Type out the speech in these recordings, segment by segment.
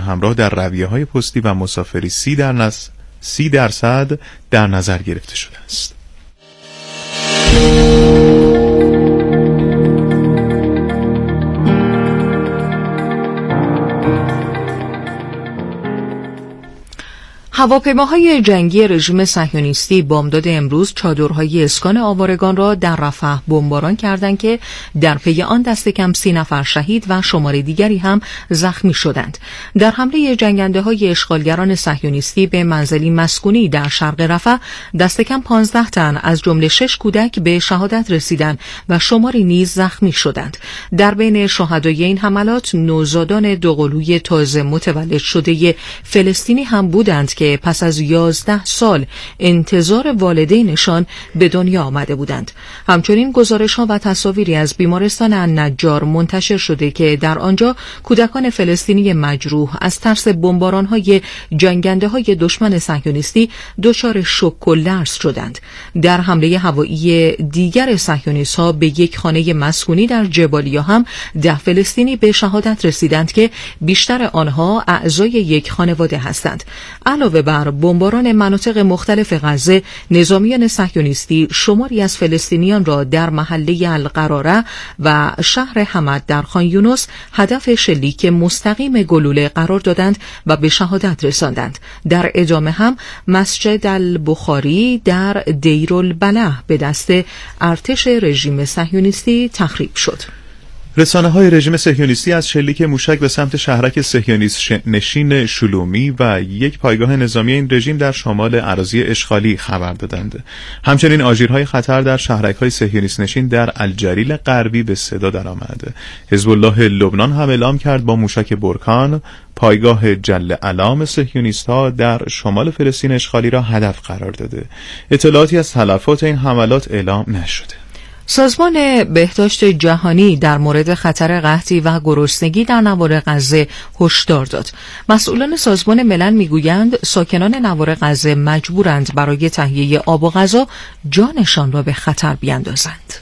همراه در رویه‌های پستی و مسافری 30% در نظر گرفته شده است. هواپیماهای جنگی رژیم صهیونیستی بامداد امروز چادرهای اسکان آوارگان را در رفح بمباران کردند که در پی آن دست کم 30 نفر شهید و شمار دیگری هم زخمی شدند. در حمله جنگنده‌های اشغالگران صهیونیستی به منزلی مسکونی در شرق رفح دست کم 15 تن از جمله 6 کودک به شهادت رسیدند و شماری نیز زخمی شدند. در بین شهدای این حملات نوزادان دوقلوی تازه متولد شده فلسطینی هم بودند که پس از 11 سال انتظار والدینشان به دنیا آمده بودند. همچنین گزارش‌ها و تصاویری از بیمارستان النجار منتشر شده که در آنجا کودکان فلسطینی مجروح از ترس بمباران‌های جنگنده‌های دشمن صهیونیستی دچار شوک و لرز شدند. در حمله هوایی دیگر صهیونیست‌ها به یک خانه مسکونی در جبالیا هم 10 فلسطینی به شهادت رسیدند که بیشتر آنها اعضای یک خانواده هستند. علاوه بر بمباران مناطق مختلف غزه، نظامیان صهیونیستی شماری از فلسطینیان را در محله القراره و شهر حمد در خان یونس هدف شلیک مستقیم گلوله قرار دادند و به شهادت رساندند. در ادامه هم مسجد البخاری در دیرالبلح به دست ارتش رژیم صهیونیستی تخریب شد. رسانه‌های رژیم صهیونیستی از شلیک موشک به سمت شهرک صهیونیست نشین شلومی و یک پایگاه نظامی این رژیم در شمال اراضی اشغالی خبر دادند. همچنین آژیرهای خطر در شهرک‌های صهیونیست نشین در الجلیل غربی به صدا درآمد. حزب الله لبنان هم اعلام کرد با موشک برکان پایگاه جل علام صهیونیست‌ها در شمال فلسطین اشغالی را هدف قرار داده. اطلاعاتی از تلفات این حملات اعلام نشده. سازمان بهداشت جهانی در مورد خطر قحطی و گرسنگی در نوار غزه هشدار داد. مسئولان سازمان ملل میگویند ساکنان نوار غزه مجبورند برای تهیه آب و غذا جانشان را به خطر بیاندازند.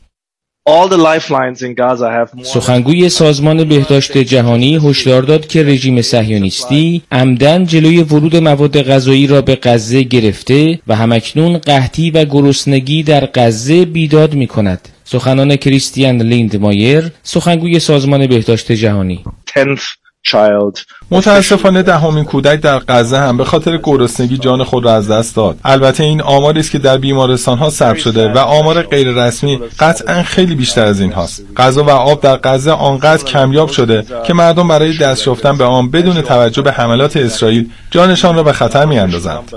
سخنگوی سازمان بهداشت جهانی هشدار داد که رژیم صهیونیستی عمدن جلوی ورود مواد غذایی را به غزه گرفته و همکنون قحطی و گرسنگی در غزه بیداد می‌کند. سخنان کریستیان لیندمایر، سخنگوی سازمان بهداشت جهانی. متاسفانه 10مین کودک در غزه هم به خاطر گرسنگی جان خود را از دست داد. البته این آماری است که در بیمارستان‌ها ثبت شده و آمار غیر رسمی قطعاً خیلی بیشتر از این هاست. غذا و آب در غزه آنقدر کمیاب شده که مردم برای دست یافتن به آن بدون توجه به حملات اسرائیل جانشان را به خطر می‌اندازند.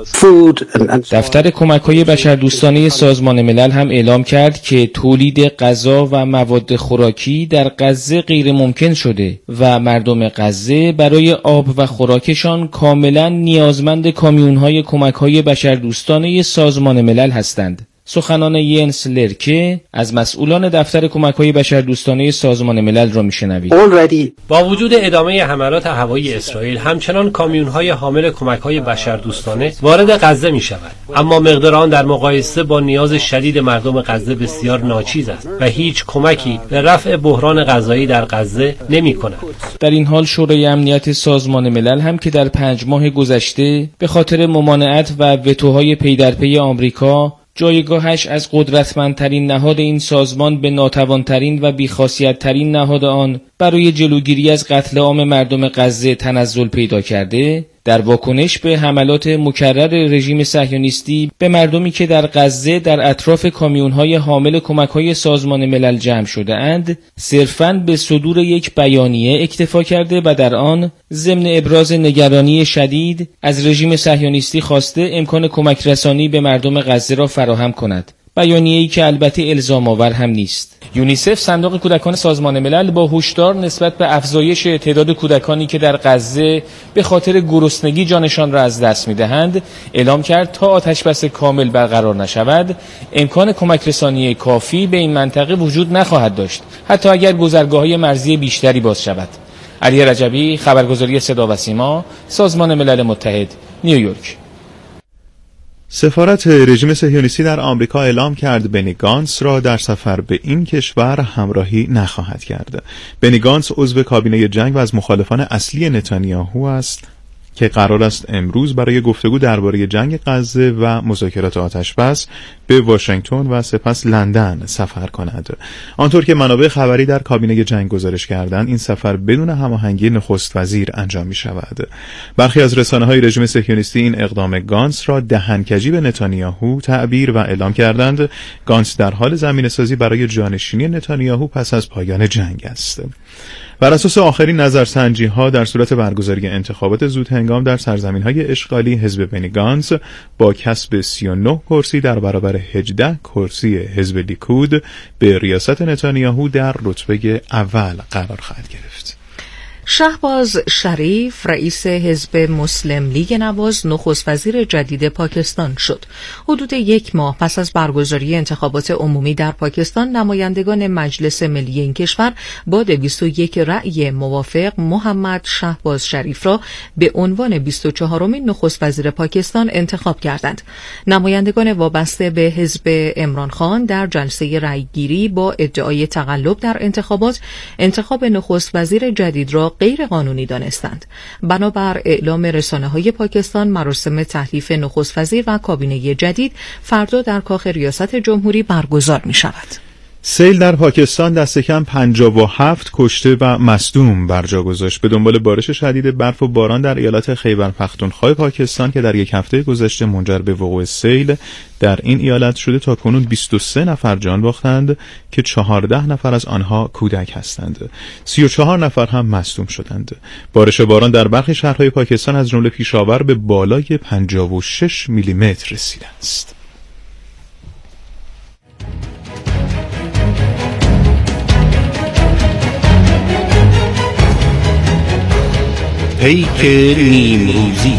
دفتر کمک‌های بشردوستانه سازمان ملل هم اعلام کرد که تولید غذا و مواد خوراکی در غزه غیر ممکن شده و مردم غزه برای آب و خوراکشان کاملا نیازمند کامیون‌های کمک‌های بشردوستانه سازمان ملل هستند. سخنان ینس لرکه از مسئولان دفتر کمک‌های بشردوستانه سازمان ملل را میشنوید. با وجود ادامه حملات هوایی اسرائیل همچنان کامیون‌های حامل کمک‌های بشردوستانه وارد غزه می‌شود، اما مقدار آن در مقایسه با نیاز شدید مردم غزه بسیار ناچیز است و هیچ کمکی به رفع بحران غذایی در غزه نمی‌کند. در این حال شورای امنیت سازمان ملل هم که در 5 ماه گذشته به خاطر ممانعت و وتوهای پی در پی آمریکا جایگاهش از قدرتمندترین نهاد این سازمان به ناتوانترین و بیخاصیت‌ترین نهاد آن برای جلوگیری از قتل عام مردم غزه تنزل پیدا کرده، در واکنش به حملات مکرر رژیم صهیونیستی به مردمی که در غزه در اطراف کامیون‌های حامل کمک‌های سازمان ملل جمع شده اند، صرفاً به صدور یک بیانیه اکتفا کرده و در آن ضمن ابراز نگرانی شدید از رژیم صهیونیستی خواسته امکان کمک رسانی به مردم غزه را فراهم کند. بیانیه‌ای که البته الزام آور هم نیست. یونیسف، صندوق کودکان سازمان ملل، با هشدار نسبت به افزایش تعداد کودکانی که در غزه به خاطر گرسنگی جانشان را از دست می‌دهند، اعلام کرد تا آتشبس کامل برقرار نشود، امکان کمک رسانی کافی به این منطقه وجود نخواهد داشت، حتی اگر گذرگاه‌های مرزی بیشتری باز شود. علی رجبی، خبرگزاری صدا و سیما، سازمان ملل متحد، نیویورک. سفارت رژیم صهیونیستی در آمریکا اعلام کرد بنی گانتس را در سفر به این کشور همراهی نخواهد کرد. بنی گانتس عضو کابینه جنگ و از مخالفان اصلی نتانیاهو است که قرار است امروز برای گفتگو درباره جنگ غزه و مذاکرات آتشبس به واشنگتن و سپس لندن سفر کند. آنطور که منابع خبری در کابینه جنگ گزارش کردند، این سفر بدون هماهنگی نخست وزیر انجام می شود. برخی از رسانه‌های رژیم صهیونیستی این اقدام گانتس را دهنکجی به نتانیاهو تعبیر و اعلام کردند. گانتس در حال زمینه‌سازی برای جانشینی نتانیاهو پس از پایان جنگ است. بر اساس آخرین نظرسنجی‌ها در صورت برگزاری انتخابات زودهنگام در سرزمین‌های اشغالی، حزب بنی گانتس با کسب 39 کرسی در برابر 18 کرسی حزب لیکود به ریاست نتانیاهو در رتبه اول قرار خواهد گرفت. شهباز شریف رئیس حزب مسلم لیگ نواز نخست وزیر جدید پاکستان شد. حدود 1 ماه پس از برگزاری انتخابات عمومی در پاکستان، نمایندگان مجلس ملی این کشور با 201 رأی موافق محمد شهباز شریف را به عنوان 24مین نخست وزیر پاکستان انتخاب کردند. نمایندگان وابسته به حزب عمران خان در جلسه رأیگیری با ادعای تقلب در انتخاب نخست وزیر جدید را غیر قانونی دانستند. بنابر اعلام رسانه‌های پاکستان، مراسم تحلیف نخست وزیر و کابینه جدید فردا در کاخ ریاست جمهوری برگزار می شود. سیل در پاکستان دست کم 57 کشته و مصدوم بر جا گذاشت. به دنبال بارش شدید برف و باران در ایالت خیبر پختونخوا پاکستان که در یک هفته گذشته منجر به وقوع سیل در این ایالت شده، تا کنون 23 نفر جان باختند که 14 نفر از آنها کودک هستند. 34 نفر هم مصدوم شدند. بارش باران در برخی شهرهای پاکستان از جمله پیشاور به بالای 56 میلیمتر رسیده است. پیک نیمروزی.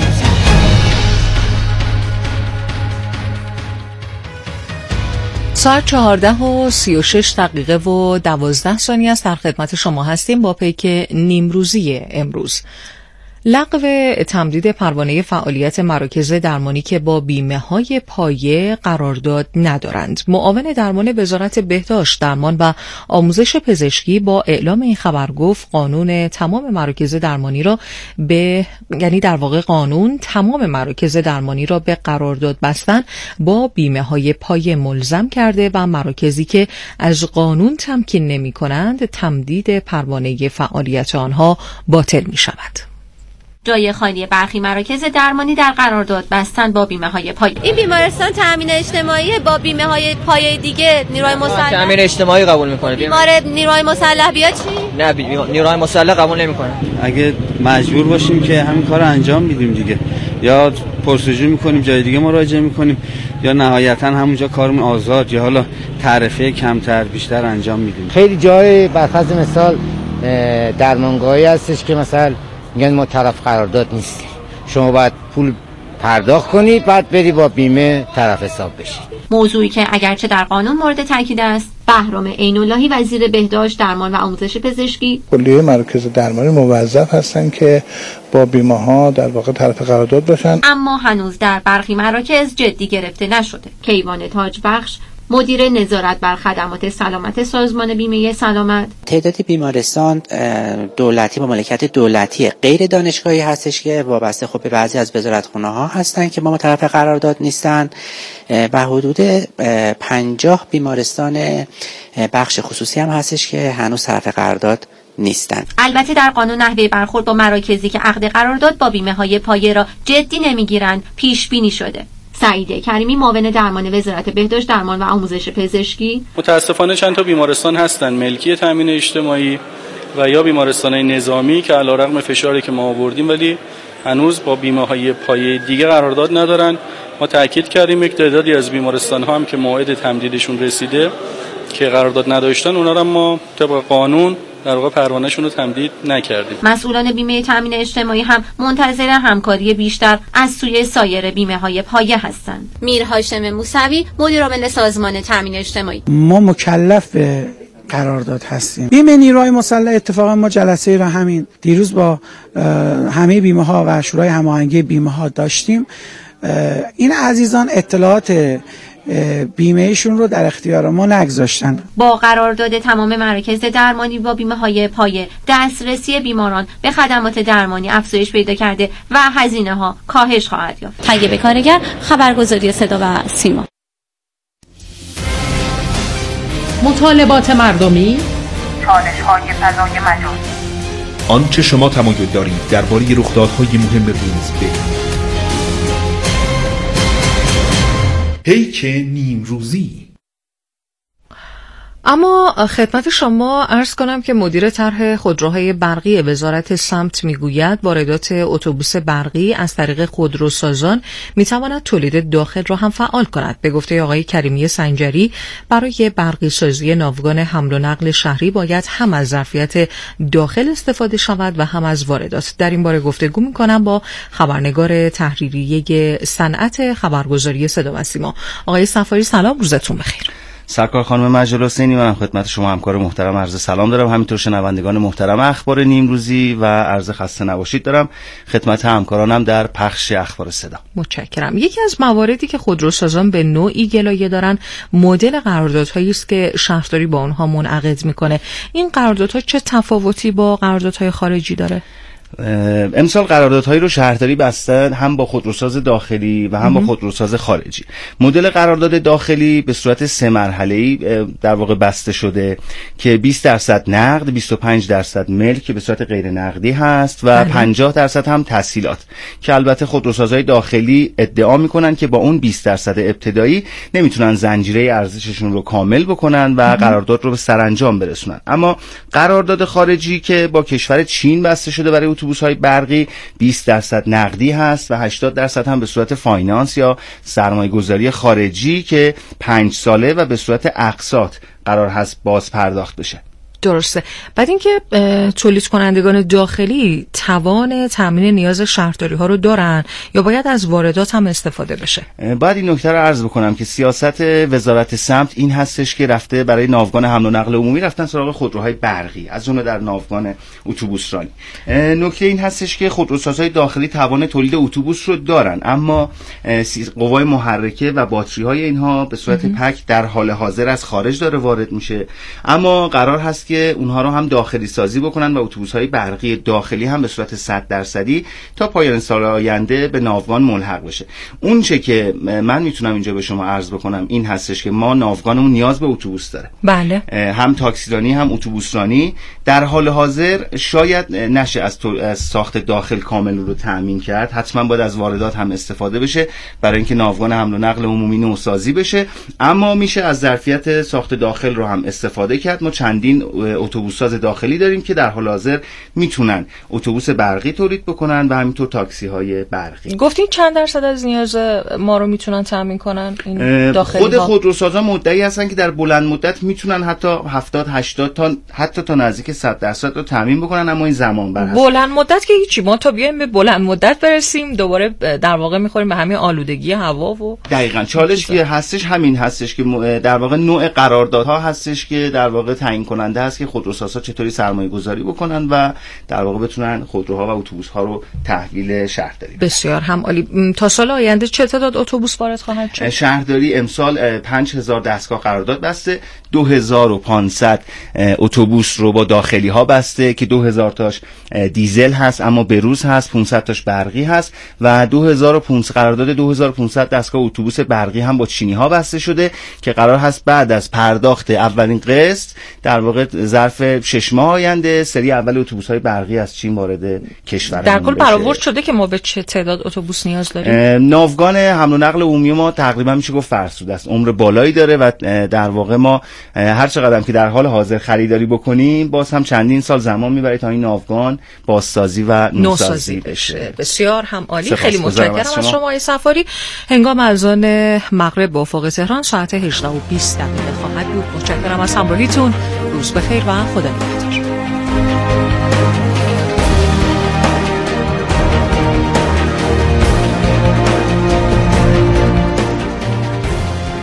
ساعت 14:36 و 12 ثانیه است. در خدمت شما هستیم با پیک نیمروزی امروز. لغو تمدید پروانه فعالیت مراکز درمانی که با بیمه‌های پایه قرارداد ندارند. معاون درمان وزارت بهداشت، درمان و آموزش پزشکی با اعلام این خبر گفت قانون تمام مراکز درمانی را قانون تمام مراکز درمانی را به قرارداد بستن با بیمه‌های پایه ملزم کرده و مراکزی که از قانون تمکین نمی‌کنند تمدید پروانه فعالیت آنها باطل می‌شود. جای خالی برخی مراکز درمانی در قرارداد بستن با بیمه‌های پایه. این بیمارستان تامین اجتماعی با بیمه‌های پایه دیگه نیروی مسلح تامین اجتماعی قبول می‌کنه. بیمار نیروی مسلح بیا چی؟ نه نیروی مسلح قبول نمی‌کنه. اگه مجبور باشیم که همین کارو انجام میدیم دیگه، یا پرسجو می‌کنیم جای دیگه مراجعه می‌کنیم، یا نهایتاً همونجا کارمون آزاد، یا حالا تعرفه کمتر بیشتر انجام میدیم. خیلی جای برفرض مثال درمانگاهی هستش که مثلا میگن ما طرف قرارداد نیستیم، شما باید پول پرداخت کنید بعد بری با بیمه طرف حساب بشید. موضوعی که اگرچه در قانون مورد تاکید است. بهرام عین‌اللهی وزیر بهداشت، درمان و آموزش پزشکی: کلیه مراکز درمانی موظف هستن که با بیمه‌ها در واقع طرف قرارداد باشن، اما هنوز در برخی مراکز جدی گرفته نشده. کیوان تاجبخش، مدیر نظارت بر خدمات سلامت سازمان بیمه سلامت: تعداد بیمارستان دولتی با مالکیت دولتی غیر دانشگاهی هستش که وابسته به بعضی از وزارتخونه‌ها هستن که ما طرف قرارداد نیستن و حدود 50 بیمارستان بخش خصوصی هم هستش که هنوز طرف قرارداد نیستن. البته در قانون نحوه برخورد با مراکزی که عقد قرارداد با بیمه‌های پایه را جدی نمیگیرند پیش بینی شده. سعید کریمی، معاون درمان وزارت بهداشت، درمان و آموزش پزشکی: متاسفانه چند تا بیمارستان هستن ملکی تامین اجتماعی و یا بیمارستان‌های نظامی که علیرغم فشاری که ما آوردیم ولی هنوز با بیمه‌های پایه دیگه قرارداد ندارن. ما تاکید کردیم یک تعدادی از بیمارستان‌ها هم که موعد تمدیدشون رسیده که قرارداد نداشتن، اونا رو ما طبق قانون در واقع پروانه‌شون رو تمدید نکردیم. مسئولان بیمه تامین اجتماعی هم منتظر همکاری بیشتر از سوی سایر بیمه‌های پایه هستند. میر هاشم موسوی، مدیر عامل سازمان تامین اجتماعی: ما مکلف به قرارداد هستیم. بیمه نیروی مسلح اتفاقا ما جلسه را همین دیروز با همه بیمه ها و شورای هماهنگی بیمه ها داشتیم این عزیزان اطلاعات بیمهشون رو در اختیار ما نگذاشتن. با قرارداد تمام مراکز درمانی با بیمه های پایه، دسترسی بیماران به خدمات درمانی افزایش پیدا کرده و هزینه ها کاهش خواهد یافت. طیبه کارگر، خبرگزاری صدا و سیما. مطالبات مردمی، چالش‌های فضای مجازی، آنچه شما تمایل دارید درباره رخدادهای مهم روز بگویید. پیک نیمروزی. اما خدمت شما عرض کنم که مدیر طرح خودروهای برقی وزارت سمت میگوید واردات اتوبوس برقی از طریق خودروسازان میتواند تولید داخل را هم فعال کند. به گفته آقای کریمی سنجری، برای برقی سازی ناوگان حمل و نقل شهری باید هم از ظرفیت داخل استفاده شود و هم از واردات. در این باره گفتگو میکنم با خبرنگار تحریریه صنعت خبرگزاری صدا و سیما. آقای صفاری سلام، روزتون بخیر. سرکار خانم مجید حسینی، منم خدمت شما همکار محترم عرض سلام دارم، همینطور شنوندگان محترم اخبار نیمروزی و عرض خسته نباشید دارم خدمت همکارانم در پخش اخبار صدا. متشکرم. یکی از مواردی که خودروسازان به نوعی گلایه دارن مدل قراردادهایی است که شهرداری با اونها منعقد میکنه. این قراردادها چه تفاوتی با قراردادهای خارجی داره؟ امسال قراردادهایی رو شهرداری بسته هم با خودروساز داخلی و هم با خودروساز خارجی. مدل قرارداد داخلی به صورت 3 مرحله‌ای در واقع بسته شده که 20% نقد، 25% ملک که به صورت غیر نقدی هست و 50% هم تسهیلات که البته خودروسازهای داخلی ادعا میکنن که با اون 20% ابتدایی نمیتونن زنجیره ارزششون رو کامل بکنن و قرارداد رو به سرانجام برسونن. اما قرارداد خارجی که با کشور چین بسته شده برای اتوبوس‌های برقی 20% نقدی هست و 80% هم به صورت فاینانس یا سرمایه‌گذاری خارجی که 5 ساله و به صورت اقساط قرار هست باز پرداخت بشه. درسته. بعد اینکه تولید کنندگان داخلی توان تامین نیاز شهرداری ها رو دارن یا باید از واردات هم استفاده بشه؟ باید این نکته رو عرض بکنم که سیاست وزارت سمت این هستش که رفته برای ناوگان حمل و نقل عمومی رفتن سراغ خودروهای برقی، از اون در ناوگان اتوبوسرانی. نکته این هستش که خودروسازهای داخلی توان تولید اتوبوس رو دارن، اما قوای محرکه و باتری های اینها به صورت پک در حال حاضر از خارج داره وارد میشه. اما قرار هست که اونها رو هم داخلی سازی بکنن و اتوبوس‌های برقی داخلی هم به صورت 100% تا پایان سال آینده به ناوگان ملحق بشه. اون چه که من میتونم اینجا به شما عرض بکنم این هستش که ما ناوگانمون نیاز به اتوبوس داره. بله. هم تاکسیرانی هم اتوبوسرانی. در حال حاضر شاید نشه از ساخت داخل کامل رو تامین کرد، حتما باید از واردات هم استفاده بشه برای اینکه ناوگان حمل و نقل عمومی نوسازی بشه، اما میشه از ظرفیت ساخت داخل رو هم استفاده کرد. ما چندین اتوبوس‌ساز داخلی داریم که در حال حاضر میتونن اتوبوس برقی تولید بکنن و همینطور تاکسی‌های برقی. گفتین چند درصد از نیاز ما رو میتونن تامین کنن این داخلی خود خودروسازا مدعی هستن که در بلند مدت میتونن حتی 70-80 تا حتی تا نزدیک 100% رو تامین بکنن، اما این زمان بر هست. بلند مدت که هیچی، ما تا بیایم به بلند مدت برسیم دوباره در واقع میخوریم به همین آلودگی هوا و دقیقاً چالش که هستش همین هستش که در واقع نوع قراردادها هستش که در واقع تعیین کننده است که خودروسازها چطوری سرمایه گذاری بکنن و در واقع بتونن خودروها و اتوبوس‌ها رو تحویل شهرداری بدن. بسیار هم عالی. تا سال آینده چه تعداد اتوبوس وارد خواهد شد؟ شهرداری امسال 5000 دستگاه قرارداد بسته، 2500 اتوبوس رو با داخلی ها بسته که 2000 تاش دیزل هست اما بروز هست، 500 تاش برقی هست و 2500 قرارداد 2500 دستگاه اتوبوس برقی هم با چینی ها بسته شده که قرار هست بعد از پرداخت اولین قسط در واقع ظرف 6 ماه آینده سری اول اتوبوس‌های برقی از چین وارد کشور در کل برآورد شده که ما به چه تعداد اتوبوس نیاز داریم؟ ناوگان حمل و نقل عمومی ما تقریبا میشه گفت فرسوده است، عمر بالایی داره و در واقع ما هر چقدر که در حال حاضر خریداری بکنیم باز هم چندین سال زمان میبره تا این ناوگان بازسازی و نوسازی بشه. بسیار هم عالی. خیلی متشکرم از شما آقای صفاری. هنگام اذان مغرب با افق تهران ساعت 18:20 خواهد بود. متشکرم از همراهیتون. روز بخیر و خدا نگهدار.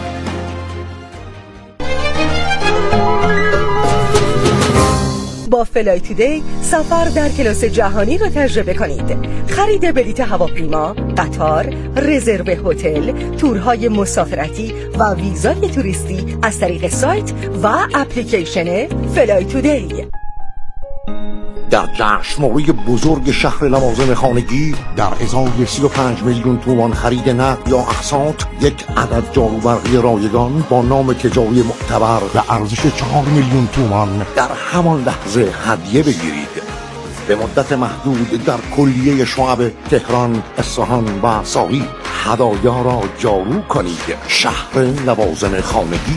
با فلای تودی سفر در کلاس جهانی را تجربه کنید. خرید بلیط هواپیما، قطار، رزرو هتل، تورهای مسافرتی و ویزای توریستی از طریق سایت و اپلیکیشن فلای تودی. در جشنواره بزرگ شهر لوازم خانگی در ازای 35 میلیون تومان خرید نقد یا اقساط یک عدد جاروبرقی رایگان با نام تجاری معتبر به ارزش 4 میلیون تومان در همان لحظه هدیه بگیرید. به مدت محدود در کلیه شعب تهران، اصفهان و ساقی هدایا را جارو کنید. شهر لوازم خانگی.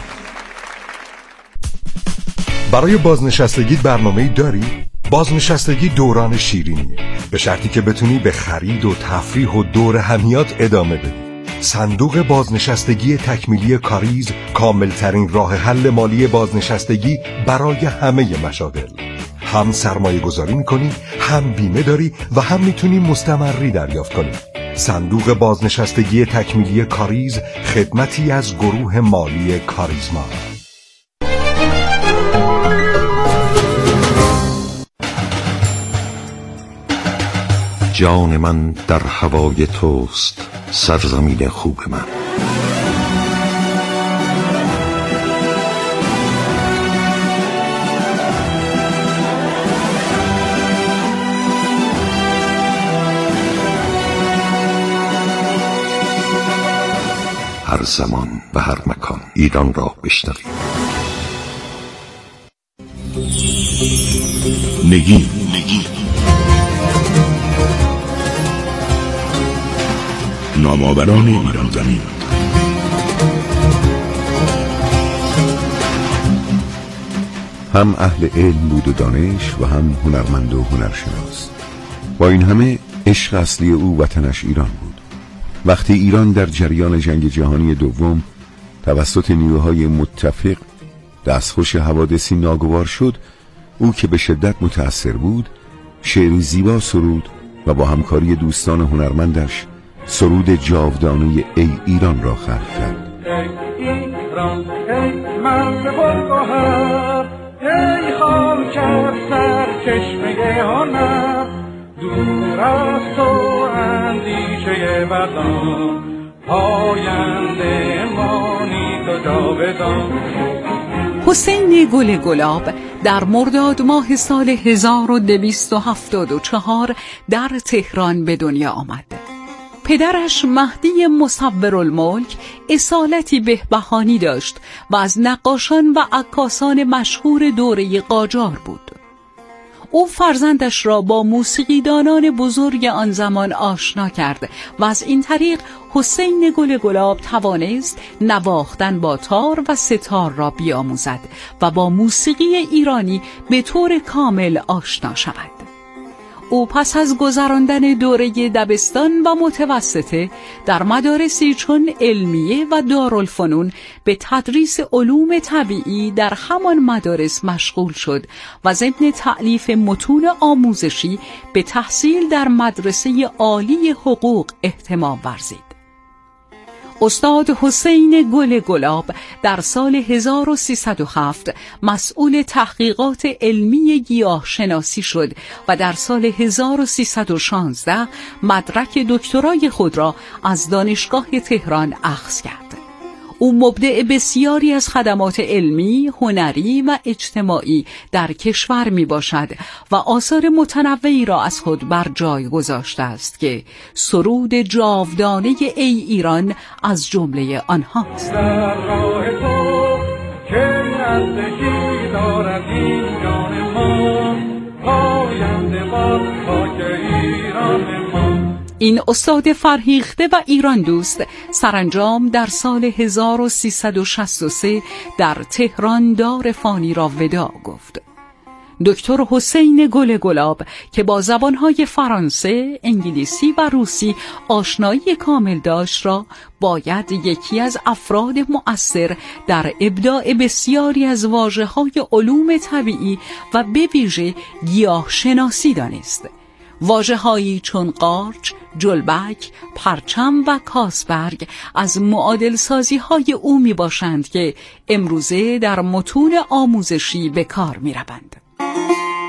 برای بازنشستگی برنامه‌ای داری؟ بازنشستگی دوران شیرینیه، به شرطی که بتونی به خرید و تفریح و دور همیات ادامه بدی. صندوق بازنشستگی تکمیلی کاریز کاملترین راه حل مالی بازنشستگی برای همه مشاغل. هم سرمایه گذاری میکنی، هم بیمه داری و هم میتونی مستمری دریافت کنی. صندوق بازنشستگی تکمیلی کاریز خدمتی از گروه مالی کاریزما. جان من در هوای توست، سرزمین خوب من. هر زمان و هر مکان ایران را بشنوید. نگین نامآوران ایران زمین. هم اهل علم بود و دانش و هم هنرمند و هنرشناس. با این همه عشق اصلی او وطنش ایران بود. وقتی ایران در جریان جنگ جهانی دوم توسط نیروهای متفق دستخوش حوادثی ناگوار شد، او که به شدت متأثر بود شعری زیبا سرود و با همکاری دوستان هنرمندش سرود جاودانه ای ایران را خلق کرد. ای ایران، ای مرد پرگوهر، ای خاک سرچشمه هنر، دور از تو اندیشه بدان، پاینده مانی تو جاودان. حسین گل گلاب در مرداد ماه سال 1274 در تهران به دنیا آمد. پدرش مهدی مصورالملک اصالتی بهبهانی داشت و از نقاشان و عکاسان مشهور دوره قاجار بود. او فرزندش را با موسیقیدانان بزرگ آن زمان آشنا کرد و از این طریق حسین گل گلاب توانست نواختن با تار و ستار را بیاموزد و با موسیقی ایرانی به طور کامل آشنا شود. او پس از گذراندن دوره دبستان و متوسطه در مدارسی چون علمیه و دارالفنون به تدریس علوم طبیعی در همان مدارس مشغول شد و ضمن تألیف متون آموزشی به تحصیل در مدرسه عالی حقوق اهتمام ورزید. استاد حسین گل گلاب در سال 1307 مسئول تحقیقات علمی گیاه شناسی شد و در سال 1316 مدرک دکترای خود را از دانشگاه تهران اخذ کرد. او مبدع بسیاری از خدمات علمی، هنری و اجتماعی در کشور می باشد و آثار متنوعی را از خود بر جای گذاشته است که سرود جاودانه ای ایران از جمله آنهاست. در راه تو که ارزشی دارد این جان ما، پاینده باد خاک ایران ما. این استاد فرهیخته و ایران دوست سرانجام در سال 1363 در تهران دار فانی را وداع گفت. دکتر حسین گل گلاب که با زبانهای فرانسه، انگلیسی و روسی آشنایی کامل داشت را باید یکی از افراد مؤثر در ابداع بسیاری از واژه‌های علوم طبیعی و به ویژه گیاه شناسی دانست. واژه‌هایی چون قارچ، جلبک، پرچم و کاسبرگ از معادل سازی‌های او می باشند که امروزه در متون آموزشی به کار می روند.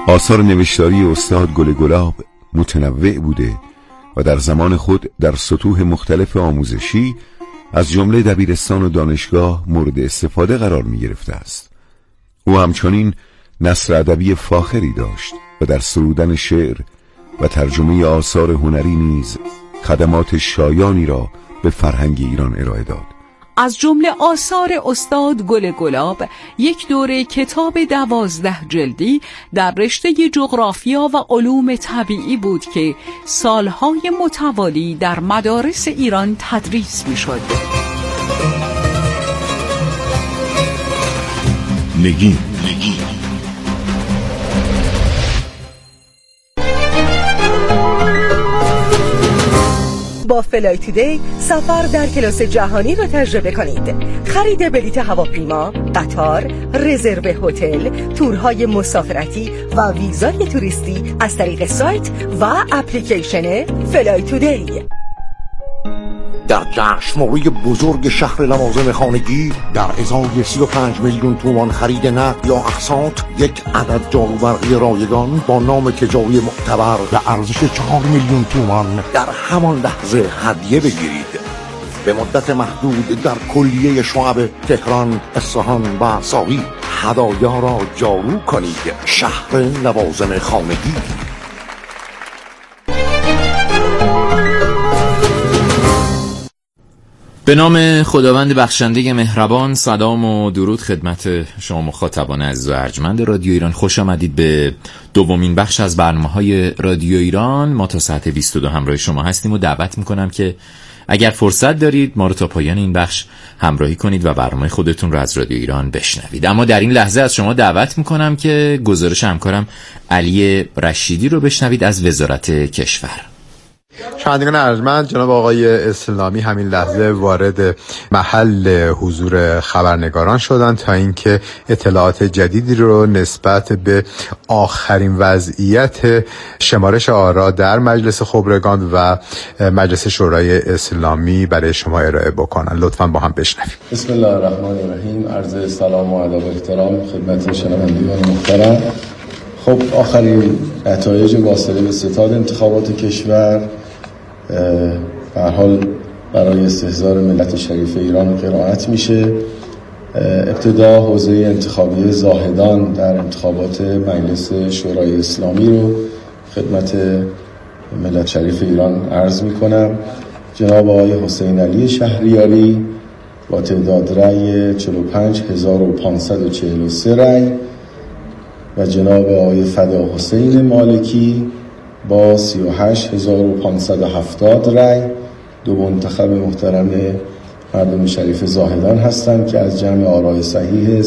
آثار نوشتاری استاد گل گلاب متنوع بوده و در زمان خود در سطوح مختلف آموزشی از جمله دبیرستان و دانشگاه مورد استفاده قرار می گرفته است. او همچنین نثر ادبی فاخری داشت و در سرودن شعر و ترجمه آثار هنری نیز خدمات شایانی را به فرهنگ ایران ارائه داد. از جمله آثار استاد گل گلاب یک دوره کتاب 12 جلدی در رشته جغرافیا و علوم طبیعی بود که سالهای متوالی در مدارس ایران تدریس می‌شد. نگین با فلای تودی سفر در کلاس جهانی را تجربه کنید. خرید بلیط هواپیما، قطار، رزرو هتل، تورهای مسافرتی و ویزای توریستی از طریق سایت و اپلیکیشن فلای تودی. در جشنواره بزرگ شهر لوازم خانگی در ازای 35 میلیون تومان خرید نقد یا اقساط یک عدد جاروبرقی رایگان با نام تجاری معتبر به ارزش 4 میلیون تومان در همان لحظه هدیه بگیرید. به مدت محدود در کلیه شعب تهران، اصفهان و ساقی هدایا را جارو کنید. شهر لوازم خانگی. به نام خداوند بخشنده مهربان، سلام و درود خدمت شما مخاطبان عزیز و ارجمند رادیو ایران. خوش آمدید به دومین بخش از برنامه‌های رادیو ایران. ما تا ساعت 22 همراه شما هستیم و دعوت می‌کنم که اگر فرصت دارید ما رو تا پایان این بخش همراهی کنید و برنامه خودتون رو از رادیو ایران بشنوید. اما در این لحظه از شما دعوت می‌کنم که گزارش همکارم علی رشیدی رو بشنوید از وزارت کشور. شنوندگان ارجمند، جناب آقای اسلامی همین لحظه وارد محل حضور خبرنگاران شدند تا اینکه اطلاعات جدیدی رو نسبت به آخرین وضعیت شمارش آرا در مجلس خبرگان و مجلس شورای اسلامی برای شما ارائه بکنن. لطفاً با هم بشنویم. بسم الله الرحمن الرحیم. عرض سلام و ادب و احترام خدمت شنوندگان محترم. خب آخرین نتایج واصله به ستاد انتخابات کشور به هر حال برای استحضار ملت شریف ایران قرائت میشه. ابتدا حوزه انتخابی زاهدان در انتخابات مجلس شورای اسلامی رو خدمت ملت شریف ایران عرض میکنم. جناب آقای حسین علی شهریاری با تعداد رأی 45543 رأی و جناب آقای فدا حسین مالکی با 38570 رأی دو منتخب محترم مردم شریف زاهدان هستند که از جمع آرای صحیح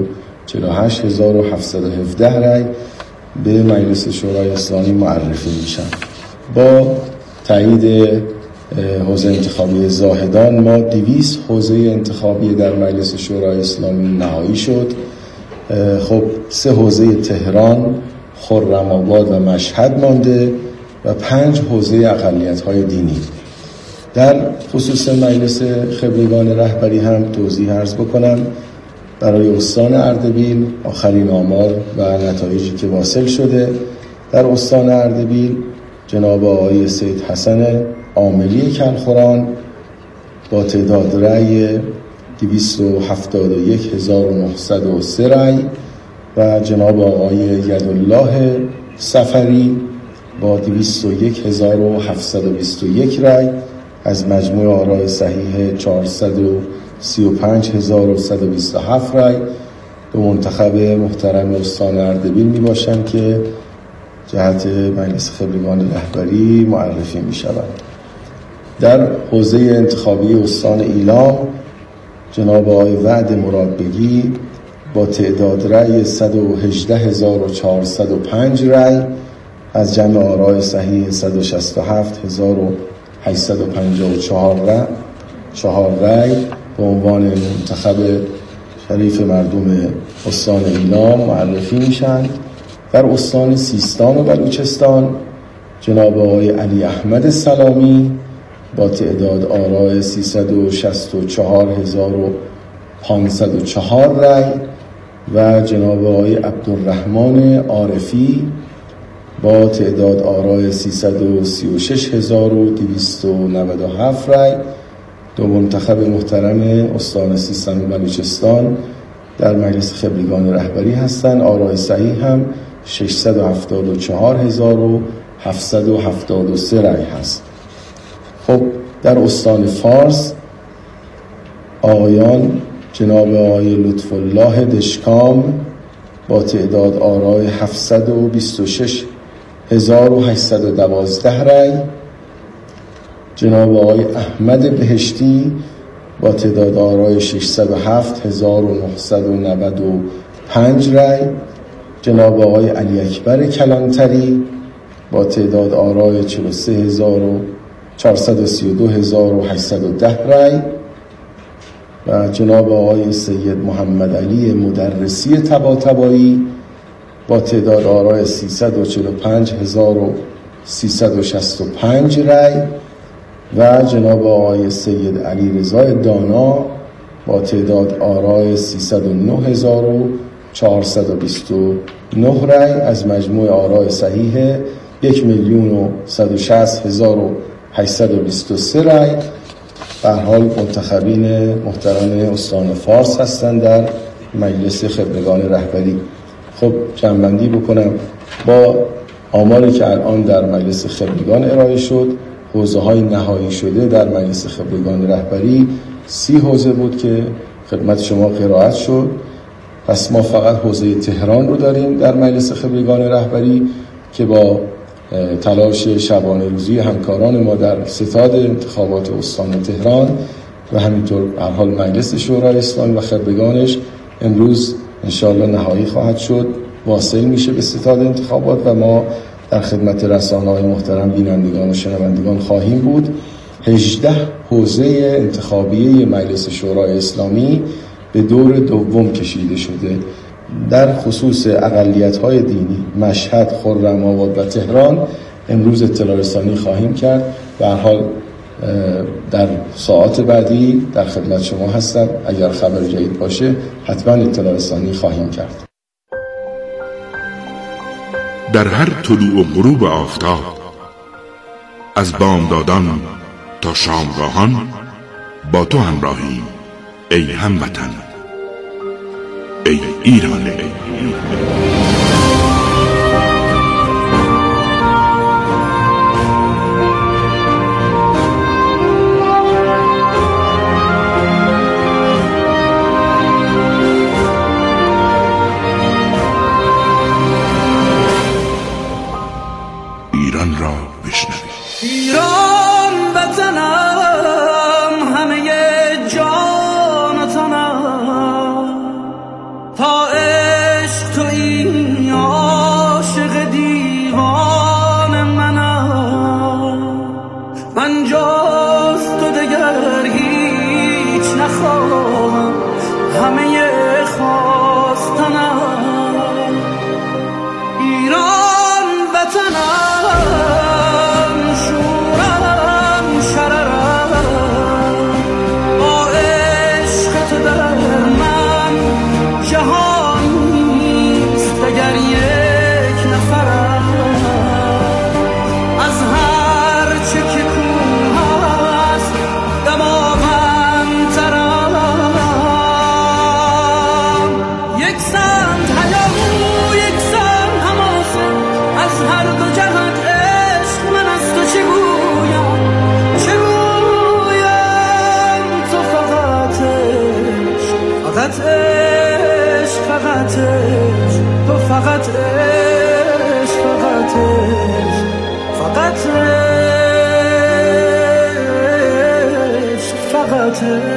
148717 رأی به مجلس شورای اسلامی معرفی میشن. با تایید حوزه انتخابی زاهدان ما 200 حوزه انتخابی در مجلس شورای اسلامی نهایی شد. خب 3 حوزه تهران، خرم‌آباد و مشهد مانده و 5 حوزه اقلیت‌های دینی. در خصوص مجلس خبرگان رهبری هم توضیح عرض بکنم. برای استان اردبیل آخرین آمار و نتایجی که واصل شده، در استان اردبیل جناب آقای سید حسن عاملی کلخوران با تعداد رأی 271903 رأی و جناب آقای یدالله سفری با 201721 رأی از مجموع آرای صحیح 435127 رأی به منتخب محترم استان اردبیل می باشند که جهت مجلس خبرگان رهبری معرفی می شوند. در حوزه انتخابی استان ایلام جناب آقای وعد مرادبگی با تعداد رأی 118405 رأی از جمع آرای صحیح 167854 رأی به عنوان منتخب شریف مردم استان ایلام معرفی میشن. در استان سیستان و بلوچستان جناب آقای علی احمد سلامی با تعداد آرای 364504 رأی و جناب آقای عبدالرحمن عارفی با تعداد آرای 336297 رای. دو منتخب محترم استان سیستان و بلوچستان در مجلس خبرگان رهبری هستند. آرای صحیح هم 674773 رای هست. خب در استان فارس آقایان جناب آقای لطف الله دشکام با تعداد آرای 726812 رای، جناب آقای احمد بهشتی با تعداد آرای 607995 رای، جناب آقای علی اکبر کلانتری با تعداد آرای 432,810 رای و جناب آقای سید محمد علی مدرسی طباطبایی با تعداد آرای 345,365 رای و جناب آقای سید علی رضا دانا با تعداد آرای 309,429 رای از مجموع آرای صحیح 1,160,823 رای. به هر حال منتخبین محترم استان فارس هستند در مجلس خبرگان رهبری. خب جمع‌بندی بکنم، با آماری که الان در مجلس خبرگان ارائه شد، حوزه‌های نهایی شده در مجلس خبرگان رهبری 30 حوزه بود که خدمت شما قرائت شد. پس ما فقط حوزه تهران رو داریم در مجلس خبرگان رهبری که با تلاش شبانه روزی همکاران ما در ستاد انتخابات استان تهران و همینطور به هر حال مجلس شورای اسلامی و خبرگانش امروز انشاءالله نهایی خواهد شد، واصل میشه به ستاد انتخابات و ما در خدمت رسانه‌های محترم بینندگان و شنوندگان خواهیم بود. 18 حوزه انتخابیه مجلس شورای اسلامی به دور دوم کشیده شده. در خصوص اقلیت‌های دینی مشهد، خرم‌آباد و تهران امروز اطلاع رسانی خواهیم کرد. به هر حال در ساعات بعدی در خدمت شما هستم، اگر خبر جدید باشه حتما اطلاع رسانی خواهیم کرد. در هر طلوع و غروب آفتاب، از بامدادان تا شامگاهان با تو همراهیم ای هموطن، ای ایران. ایران را بشنوید. ایران وطنم، همه جان و تنم، تا عشق تویی عاشق دیوان منم. من جز تو دگر هیچ نخواهم، همه خواستنم. ایران وطنم، شورم شررم، با عشق تو در من جهان نیست دگر یک نفرم. از هر چه که کوه هست دماغندترم. یک سمت هیاهو یک سمت حماسه، از هر دو جهت عشق من از تو چه گویم، چه گویم. تو فقط عشق، فقط عشق، فقط عشق، تو فقط عشق، فقط عشق، فقط عشق، فقط عشق.